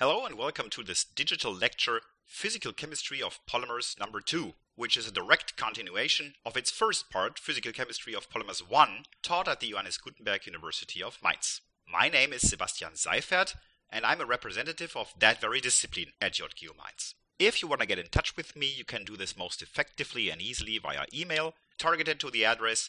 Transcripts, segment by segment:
Hello and welcome to this digital lecture, Physical Chemistry of Polymers number 2, which is a direct continuation of its first part, Physical Chemistry of Polymers 1, taught at the Johannes Gutenberg University of Mainz. My name is Sebastian Seifert, and I'm a representative of that very discipline at JGU Mainz. If you want to get in touch with me, you can do this most effectively and easily via email, targeted to the address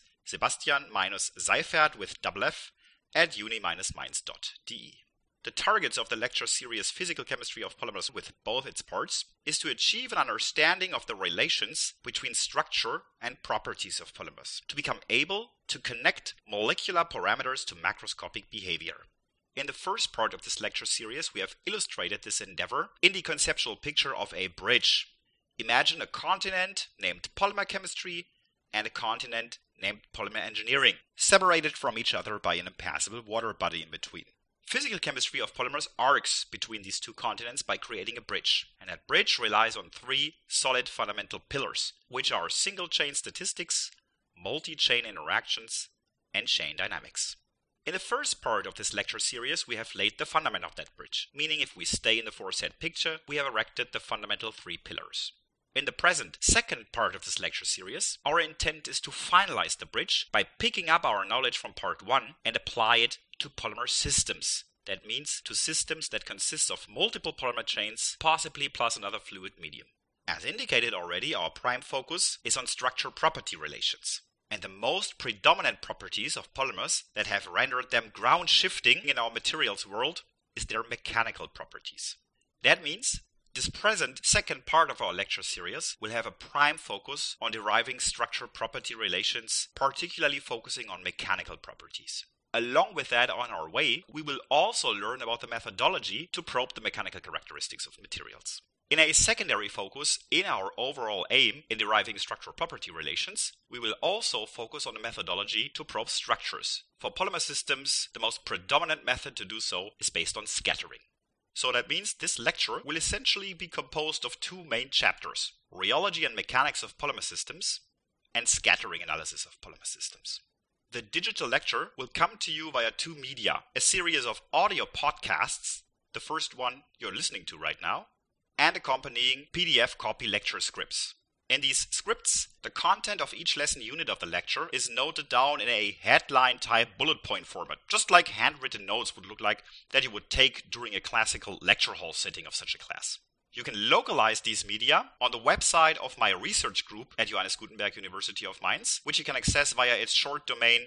sebastian-seifert with double F at uni-mainz.de. The targets of the lecture series Physical Chemistry of Polymers with both its parts is to achieve an understanding of the relations between structure and properties of polymers, to become able to connect molecular parameters to macroscopic behavior. In the first part of this lecture series, we have illustrated this endeavor in the conceptual picture of a bridge. Imagine a continent named polymer chemistry and a continent named polymer engineering, separated from each other by an impassable water body in between. Physical chemistry of polymers arcs between these two continents by creating a bridge, and that bridge relies on three solid fundamental pillars, which are single-chain statistics, multi-chain interactions, and chain dynamics. In the first part of this lecture series, we have laid the fundament of that bridge, meaning if we stay in the foresaid picture, we have erected the fundamental three pillars. In the present second part of this lecture series, our intent is to finalize the bridge by picking up our knowledge from part 1 and apply it to polymer systems. That means to systems that consist of multiple polymer chains, possibly plus another fluid medium. As indicated already, our prime focus is on structure-property relations. And the most predominant properties of polymers that have rendered them ground-shifting in our materials world is their mechanical properties. That means this present second part of our lecture series will have a prime focus on deriving structure-property relations, particularly focusing on mechanical properties. Along with that, on our way, we will also learn about the methodology to probe the mechanical characteristics of materials. In a secondary focus in our overall aim in deriving structure-property relations, we will also focus on the methodology to probe structures. For polymer systems, the most predominant method to do so is based on scattering. So that means this lecture will essentially be composed of two main chapters: rheology and mechanics of polymer systems and scattering analysis of polymer systems. The digital lecture will come to you via two media, a series of audio podcasts, the first one you're listening to right now, and accompanying PDF copy lecture scripts. In these scripts, the content of each lesson unit of the lecture is noted down in a headline-type bullet point format, just like handwritten notes would look like that you would take during a classical lecture hall sitting of such a class. You can localize these media on the website of my research group at Johannes Gutenberg University of Mainz, which you can access via its short domain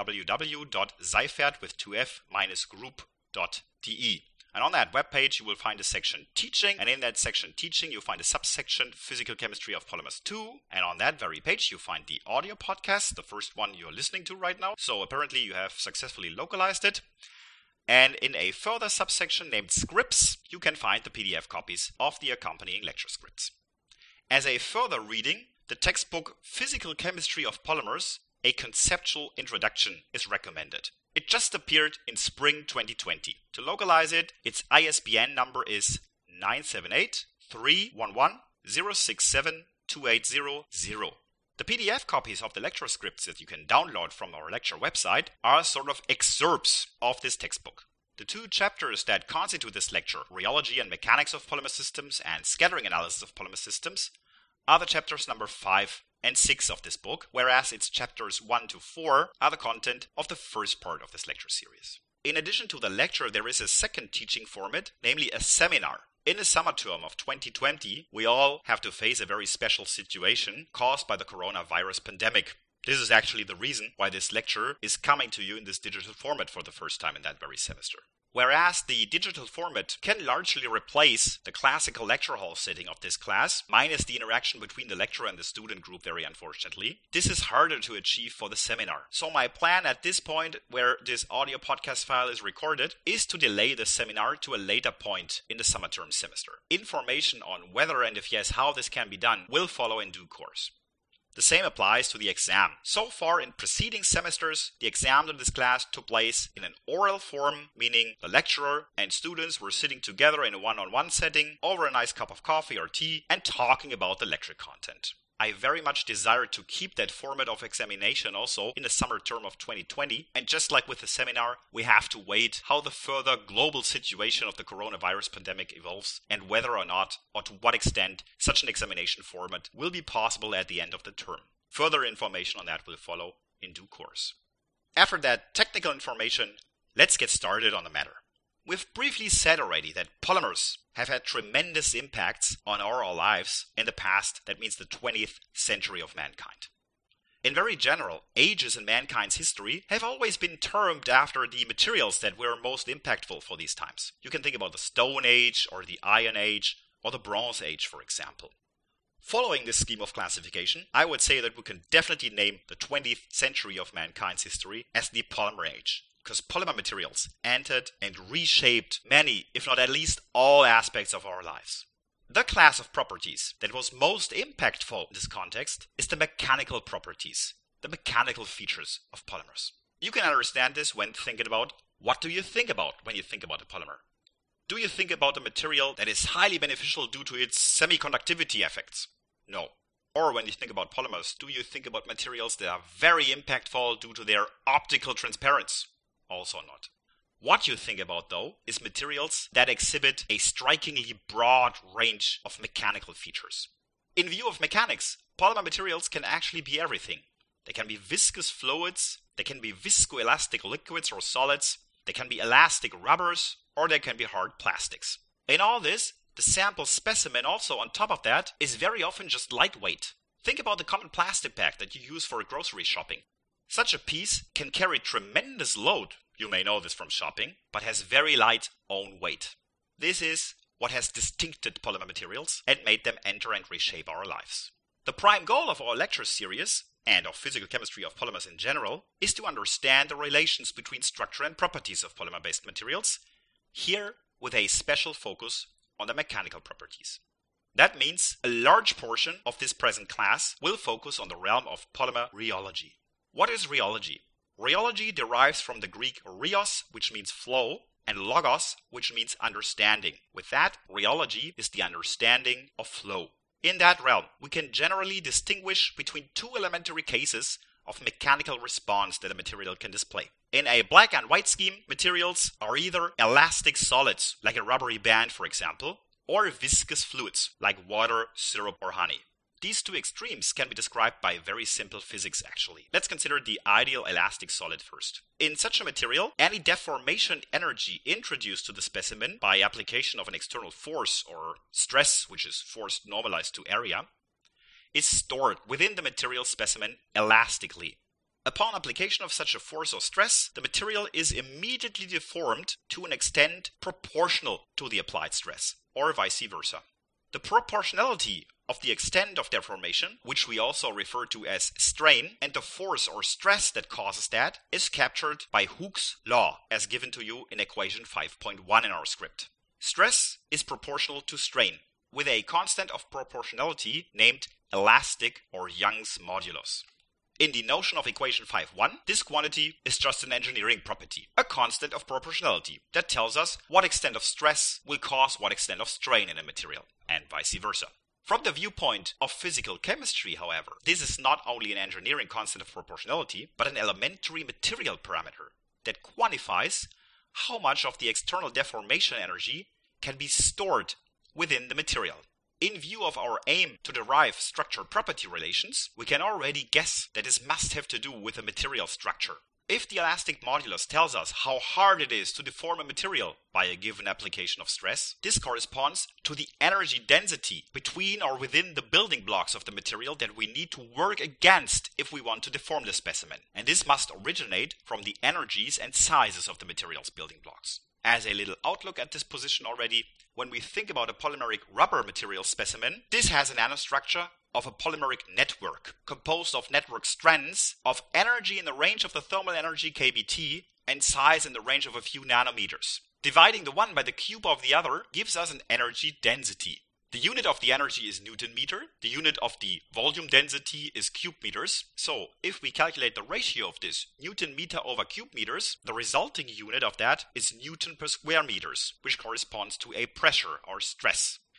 www.seifert-group.de. And on that webpage, you will find a section Teaching, and in that section Teaching, you'll find a subsection Physical Chemistry of Polymers 2, and on that very page, you'll find the audio podcast, the first one you're listening to right now. So apparently you have successfully localized it. And in a further subsection named Scripts, you can find the PDF copies of the accompanying lecture scripts. As a further reading, the textbook Physical Chemistry of Polymers, a Conceptual Introduction is recommended. It just appeared in spring 2020. To localize it, its ISBN number is 978-311-067-2800. The PDF copies of the lecture scripts that you can download from our lecture website are sort of excerpts of this textbook. The two chapters that constitute this lecture, Rheology and Mechanics of Polymer Systems and Scattering Analysis of Polymer Systems, are the chapters number 5 and 6 of this book, whereas its chapters 1 to 4 are the content of the first part of this lecture series. In addition to the lecture, there is a second teaching format, namely a seminar. In the summer term of 2020, we all have to face a very special situation caused by the coronavirus pandemic. This is actually the reason why this lecture is coming to you in this digital format for the first time in that very semester. Whereas the digital format can largely replace the classical lecture hall setting of this class, minus the interaction between the lecturer and the student group, very unfortunately, this is harder to achieve for the seminar. So my plan at this point, where this audio podcast file is recorded, is to delay the seminar to a later point in the summer term semester. Information on whether and if yes, how this can be done will follow in due course. The same applies to the exam. So far in preceding semesters, the exam in this class took place in an oral form, meaning the lecturer and students were sitting together in a one-on-one setting over a nice cup of coffee or tea and talking about the lecture content. I very much desire to keep that format of examination also in the summer term of 2020. And just like with the seminar, we have to wait how the further global situation of the coronavirus pandemic evolves and whether or not, or to what extent, such an examination format will be possible at the end of the term. Further information on that will follow in due course. After that technical information, let's get started on the matter. We've briefly said already that polymers have had tremendous impacts on our lives in the past, that means the 20th century of mankind. In very general, ages in mankind's history have always been termed after the materials that were most impactful for these times. You can think about the Stone Age or the Iron Age or the Bronze Age, for example. Following this scheme of classification, I would say that we can definitely name the 20th century of mankind's history as the Polymer Age, because polymer materials entered and reshaped many, if not at least all aspects of our lives. The class of properties that was most impactful in this context is the mechanical properties, the mechanical features of polymers. You can understand this when thinking about what do you think about when you think about a polymer. Do you think about a material that is highly beneficial due to its semiconductivity effects? No. Or when you think about polymers, do you think about materials that are very impactful due to their optical transparency? Also not. What you think about, though, is materials that exhibit a strikingly broad range of mechanical features. In view of mechanics, polymer materials can actually be everything. They can be viscous fluids, they can be viscoelastic liquids or solids, they can be elastic rubbers, or they can be hard plastics. In all this, the sample specimen also on top of that is very often just lightweight. Think about the common plastic bag that you use for grocery shopping. Such a piece can carry tremendous load, you may know this from shopping, but has very light own weight. This is what has distincted polymer materials and made them enter and reshape our lives. The prime goal of our lecture series, and of physical chemistry of polymers in general, is to understand the relations between structure and properties of polymer-based materials, here with a special focus on the mechanical properties. That means a large portion of this present class will focus on the realm of polymer rheology. What is rheology? Rheology derives from the Greek rheos, which means flow, and logos, which means understanding. With that, rheology is the understanding of flow. In that realm, we can generally distinguish between two elementary cases of mechanical response that a material can display. In a black and white scheme, materials are either elastic solids, like a rubbery band for example, or viscous fluids, like water, syrup, or honey. These two extremes can be described by very simple physics actually. Let's consider the ideal elastic solid first. In such a material, any deformation energy introduced to the specimen by application of an external force or stress, which is force normalized to area, is stored within the material specimen elastically. Upon application of such a force or stress, the material is immediately deformed to an extent proportional to the applied stress, or vice versa. The proportionality of the extent of deformation, which we also refer to as strain, and the force or stress that causes that, is captured by Hooke's law, as given to you in equation 5.1 in our script. Stress is proportional to strain, with a constant of proportionality named elastic or Young's modulus. In the notion of equation 5.1, this quantity is just an engineering property, a constant of proportionality that tells us what extent of stress will cause what extent of strain in a material, and vice versa. From the viewpoint of physical chemistry, however, this is not only an engineering constant of proportionality, but an elementary material parameter that quantifies how much of the external deformation energy can be stored within the material. In view of our aim to derive structure-property relations, we can already guess that this must have to do with the material structure. If the elastic modulus tells us how hard it is to deform a material by a given application of stress, this corresponds to the energy density between or within the building blocks of the material that we need to work against if we want to deform the specimen. And this must originate from the energies and sizes of the material's building blocks. As a little outlook at this position already, when we think about a polymeric rubber material specimen, this has a nanostructure of a polymeric network, composed of network strands of energy in the range of the thermal energy kBt and size in the range of a few nanometers. Dividing the one by the cube of the other gives us an energy density. The unit of the energy is Newton meter, the unit of the volume density is cube meters. So if we calculate the ratio of this, Newton meter over cube meters, the resulting unit of that is Newton per square meters, which corresponds to a pressure or stress.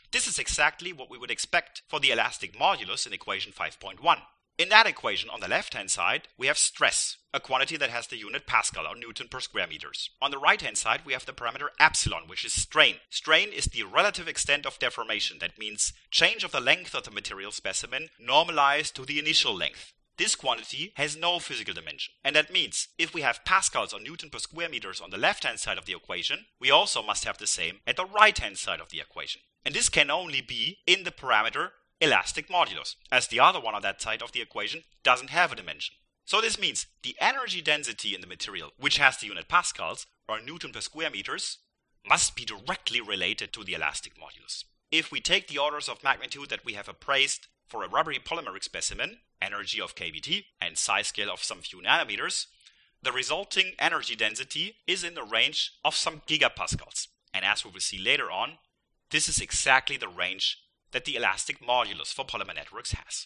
This is exactly what we would expect for the elastic modulus in equation 5.1. In that equation, on the left-hand side, we have stress, a quantity that has the unit Pascal or Newton per square meters. On the right-hand side, we have the parameter epsilon, which is strain. Strain is the relative extent of deformation. That means change of the length of the material specimen normalized to the initial length. This quantity has no physical dimension. And that means if we have pascals or Newton per square meters on the left-hand side of the equation, we also must have the same at the right-hand side of the equation. And this can only be in the parameter elastic modulus, as the other one on that side of the equation doesn't have a dimension. So this means the energy density in the material, which has the unit pascals, or Newton per square meters, must be directly related to the elastic modulus. If we take the orders of magnitude that we have appraised for a rubbery polymeric specimen, energy of kBt, and size scale of some few nanometers, the resulting energy density is in the range of some gigapascals. And as we will see later on, this is exactly the range that the elastic modulus for polymer networks has.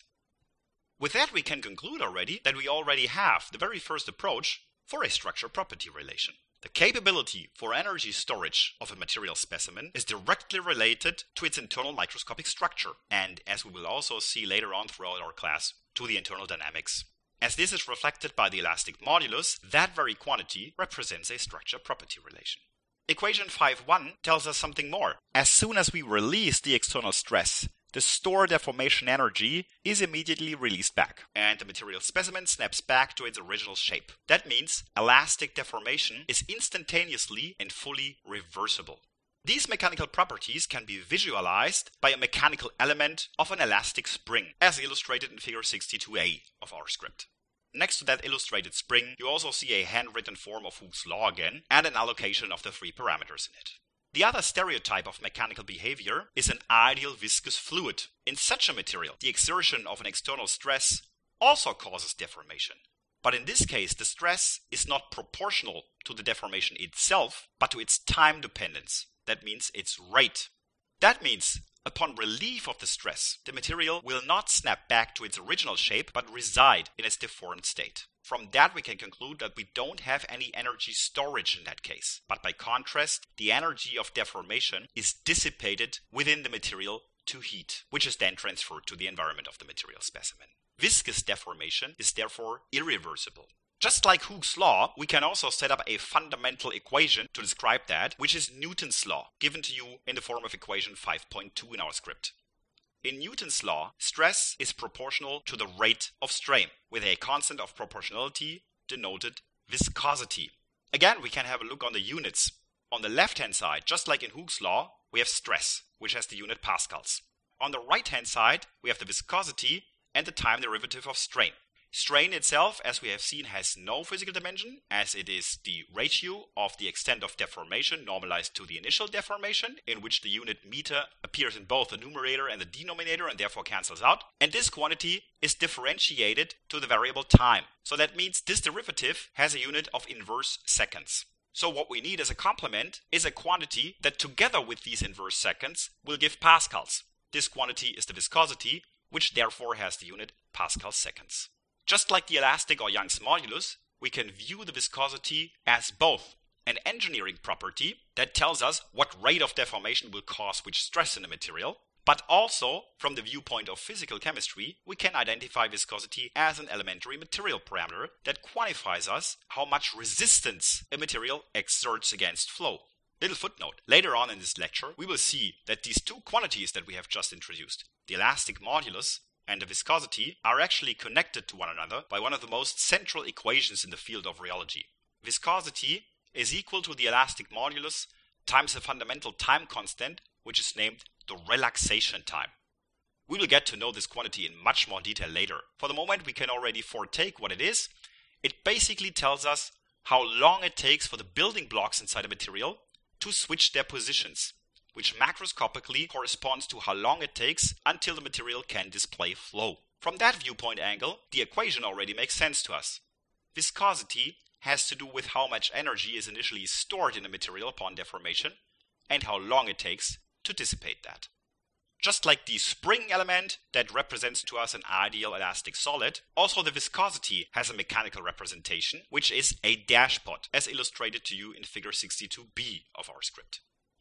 With that, we can conclude already that we already have the very first approach for a structure-property relation. The capability for energy storage of a material specimen is directly related to its internal microscopic structure, and as we will also see later on throughout our class, to the internal dynamics. As this is reflected by the elastic modulus, that very quantity represents a structure-property relation. Equation 5.1 tells us something more. As soon as we release the external stress, the stored deformation energy is immediately released back, and the material specimen snaps back to its original shape. That means elastic deformation is instantaneously and fully reversible. These mechanical properties can be visualized by a mechanical element of an elastic spring, as illustrated in figure 62a of our script. Next to that illustrated spring, you also see a handwritten form of Hooke's law again, and an allocation of the three parameters in it. The other stereotype of mechanical behavior is an ideal viscous fluid. In such a material, the exertion of an external stress also causes deformation. But in this case, the stress is not proportional to the deformation itself, but to its time dependence. That means its rate. That means upon relief of the stress, the material will not snap back to its original shape, but reside in its deformed state. From that, we can conclude that we don't have any energy storage in that case. But by contrast, the energy of deformation is dissipated within the material to heat, which is then transferred to the environment of the material specimen. Viscous deformation is therefore irreversible. Just like Hooke's law, we can also set up a fundamental equation to describe that, which is Newton's law, given to you in the form of equation 5.2 in our script. In Newton's law, stress is proportional to the rate of strain, with a constant of proportionality denoted viscosity. Again, we can have a look on the units. On the left-hand side, just like in Hooke's law, we have stress, which has the unit pascals. On the right-hand side, we have the viscosity and the time derivative of strain. Strain itself, as we have seen, has no physical dimension, as it is the ratio of the extent of deformation normalized to the initial deformation, in which the unit meter appears in both the numerator and the denominator and therefore cancels out. And this quantity is differentiated to the variable time. So that means this derivative has a unit of inverse seconds. So what we need as a complement is a quantity that together with these inverse seconds will give pascals. This quantity is the viscosity, which therefore has the unit Pascal seconds. Just like the elastic or Young's modulus, we can view the viscosity as both an engineering property that tells us what rate of deformation will cause which stress in the material, but also, from the viewpoint of physical chemistry, we can identify viscosity as an elementary material parameter that quantifies us how much resistance a material exerts against flow. Little footnote, later on in this lecture, we will see that these two quantities that we have just introduced, the elastic modulus and the viscosity, are actually connected to one another by one of the most central equations in the field of rheology. Viscosity is equal to the elastic modulus times a fundamental time constant, which is named the relaxation time. We will get to know this quantity in much more detail later. For the moment, we can already foretake what it is. It basically tells us how long it takes for the building blocks inside a material to switch their positions, which macroscopically corresponds to how long it takes until the material can display flow. From that viewpoint angle, the equation already makes sense to us. Viscosity has to do with how much energy is initially stored in a material upon deformation and how long it takes to dissipate that. Just like the spring element that represents to us an ideal elastic solid, also the viscosity has a mechanical representation, which is a dashpot, as illustrated to you in figure 62b of our script.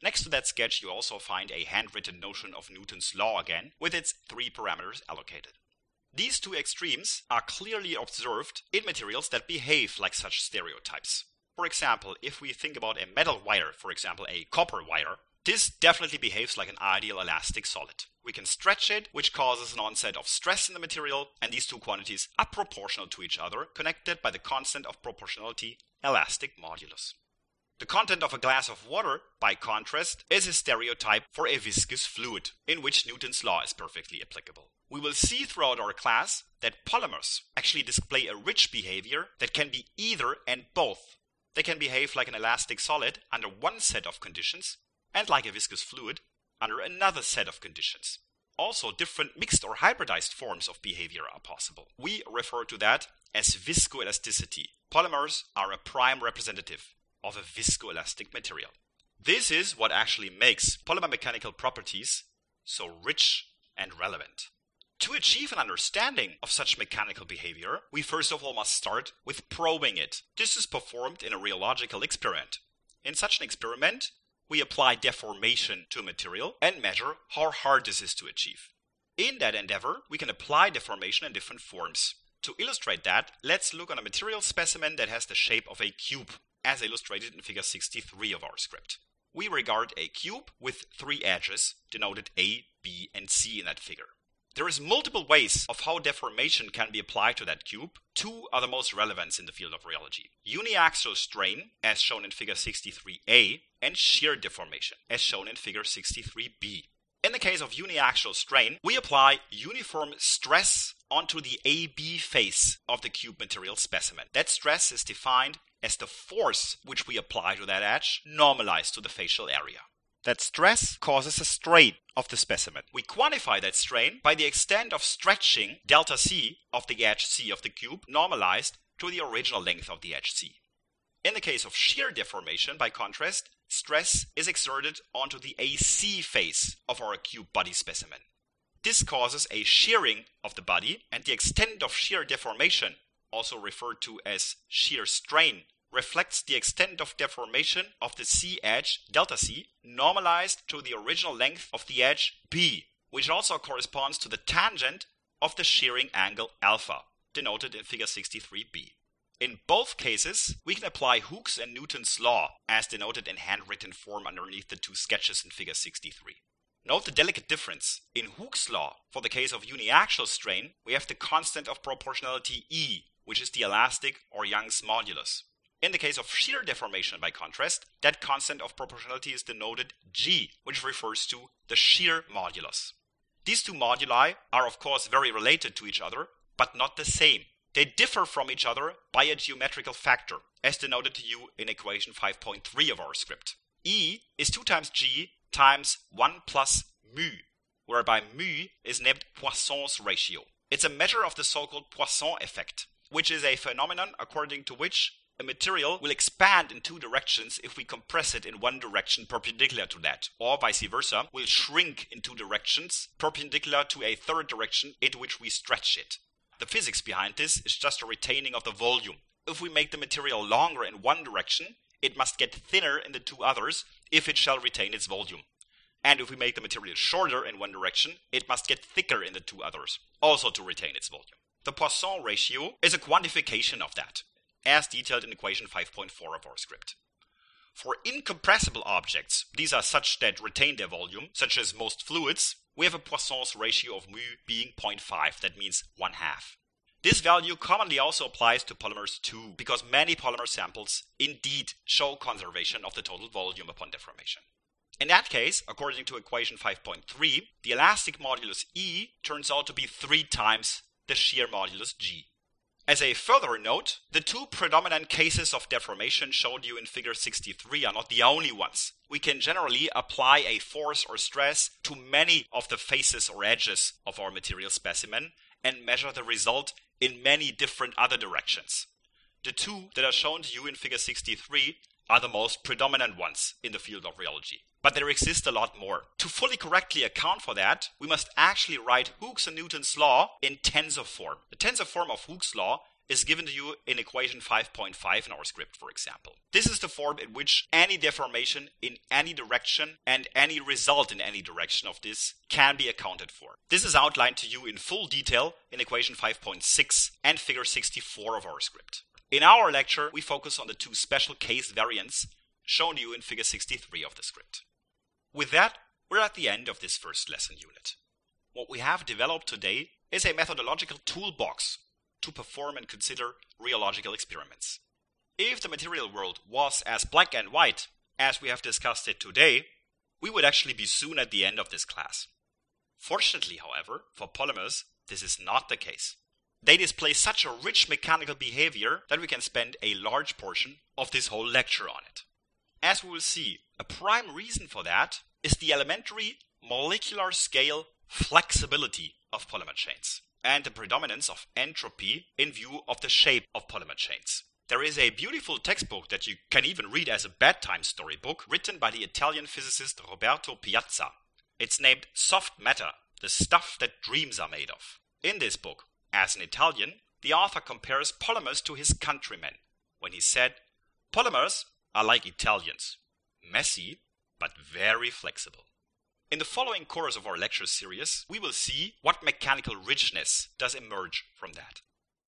Next to that sketch, you also find a handwritten notion of Newton's law again, with its 3 parameters allocated. These two extremes are clearly observed in materials that behave like such stereotypes. For example, if we think about a metal wire, for example a copper wire, this definitely behaves like an ideal elastic solid. We can stretch it, which causes an onset of stress in the material, and these two quantities are proportional to each other, connected by the constant of proportionality, elastic modulus. The content of a glass of water, by contrast, is a stereotype for a viscous fluid, in which Newton's law is perfectly applicable. We will see throughout our class that polymers actually display a rich behavior that can be either and both. They can behave like an elastic solid under one set of conditions, and like a viscous fluid under another set of conditions. Also, different mixed or hybridized forms of behavior are possible. We refer to that as viscoelasticity. Polymers are a prime representative of a viscoelastic material. This is what actually makes polymer mechanical properties so rich and relevant. To achieve an understanding of such mechanical behavior, we first of all must start with probing it. This is performed in a rheological experiment. In such an experiment, we apply deformation to a material and measure how hard this is to achieve. In that endeavor, we can apply deformation in different forms. To illustrate that, let's look on a material specimen that has the shape of a cube, as illustrated in figure 63 of our script. We regard a cube with 3 edges, denoted A, B, and C in that figure. There is multiple ways of how deformation can be applied to that cube. 2 are the most relevant in the field of rheology. Uniaxial strain, as shown in figure 63A, and shear deformation, as shown in figure 63B. In the case of uniaxial strain, we apply uniform stress onto the AB face of the cube material specimen. That stress is defined as the force which we apply to that edge normalized to the facial area. That stress causes a strain of the specimen. We quantify that strain by the extent of stretching delta C of the edge C of the cube normalized to the original length of the edge C. In the case of shear deformation, by contrast, stress is exerted onto the AC face of our cube body specimen. This causes a shearing of the body, and the extent of shear deformation, also referred to as shear strain, reflects the extent of deformation of the C edge, delta C, normalized to the original length of the edge B, which also corresponds to the tangent of the shearing angle alpha, denoted in figure 63b. In both cases, we can apply Hooke's and Newton's law, as denoted in handwritten form underneath the 2 sketches in figure 63. Note the delicate difference. In Hooke's law, for the case of uniaxial strain, we have the constant of proportionality E, which is the elastic or Young's modulus. In the case of shear deformation, by contrast, that constant of proportionality is denoted G, which refers to the shear modulus. These 2 moduli are of course very related to each other, but not the same. They differ from each other by a geometrical factor, as denoted to you in equation 5.3 of our script. E is 2 times G times 1 plus mu, whereby mu is named Poisson's ratio. It's a measure of the so-called Poisson effect, which is a phenomenon according to which a material will expand in 2 directions if we compress it in one direction perpendicular to that, or vice versa, will shrink in 2 directions perpendicular to a third direction into which we stretch it. The physics behind this is just a retaining of the volume. If we make the material longer in one direction, it must get thinner in the 2 others if it shall retain its volume. And if we make the material shorter in one direction, it must get thicker in the 2 others, also to retain its volume. The Poisson ratio is a quantification of that, as detailed in equation 5.4 of our script. For incompressible objects, these are such that retain their volume, such as most fluids, we have a Poisson's ratio of mu being 0.5, that means 1/2. This value commonly also applies to polymers too, because many polymer samples indeed show conservation of the total volume upon deformation. In that case, according to equation 5.3, the elastic modulus E turns out to be 3 times the shear modulus G. As a further note, the 2 predominant cases of deformation showed you in figure 63 are not the only ones. We can generally apply a force or stress to many of the faces or edges of our material specimen and measure the result in many different other directions. The 2 that are shown to you in figure 63 are the most predominant ones in the field of rheology. But there exist a lot more. To fully correctly account for that, we must actually write Hooke's and Newton's law in tensor form. The tensor form of Hooke's law is given to you in equation 5.5 in our script, for example. This is the form in which any deformation in any direction and any result in any direction of this can be accounted for. This is outlined to you in full detail in equation 5.6 and figure 64 of our script. In our lecture, we focus on the two special case variants shown to you in figure 63 of the script. With that, we're at the end of this first lesson unit. What we have developed today is a methodological toolbox to perform and consider rheological experiments. If the material world was as black and white as we have discussed it today, we would actually be soon at the end of this class. Fortunately, however, for polymers, this is not the case. They display such a rich mechanical behavior that we can spend a large portion of this whole lecture on it. As we will see, a prime reason for that is the elementary molecular scale flexibility of polymer chains and the predominance of entropy in view of the shape of polymer chains. There is a beautiful textbook that you can even read as a bedtime storybook written by the Italian physicist Roberto Piazza. It's named Soft Matter, the stuff that dreams are made of. In this book, as an Italian, the author compares polymers to his countrymen when he said, "Polymers are like Italians, messy but very flexible." In the following course of our lecture series, we will see what mechanical richness does emerge from that.